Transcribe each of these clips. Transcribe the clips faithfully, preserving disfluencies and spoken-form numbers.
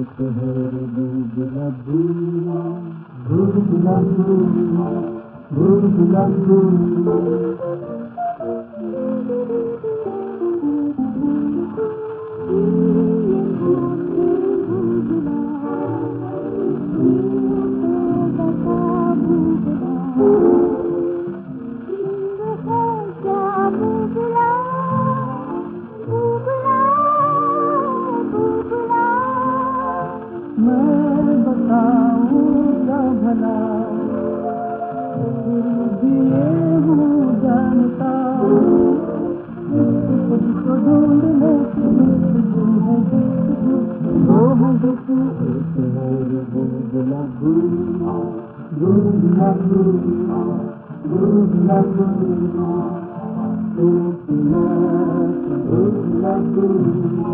मैं बताऊंगा भला फिर ये हूँ जानता तुझको ढूंढने की गुफ्तगू है गुफ्तगू वो है गुफ्तगू एक है गुलगुला गुलगुला गुलगुला गुलगुला गुलगुला गुलगुला गुलगुला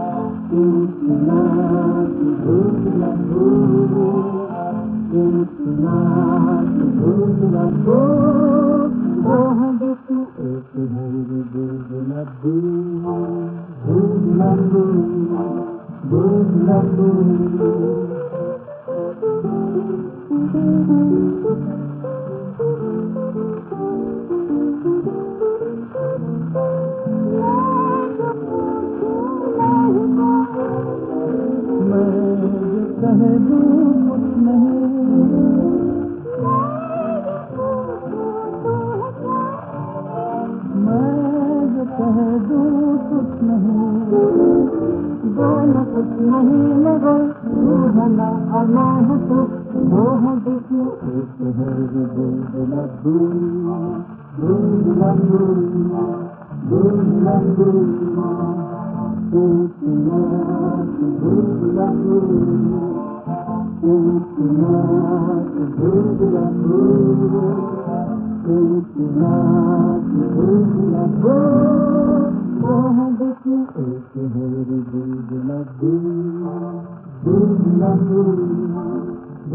कह दूँ कुछ नहीं मैं जो कह दूँ कुछ नहीं दोनों कुछ नहीं मगर तू है ना और मैं हूँ तू वो है जिसमें एक है गुलगुला गुलगुला गुलगुला गुलगुला गुलगुला गुलगुला गुलगुला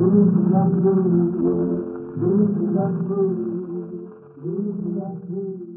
Thank you.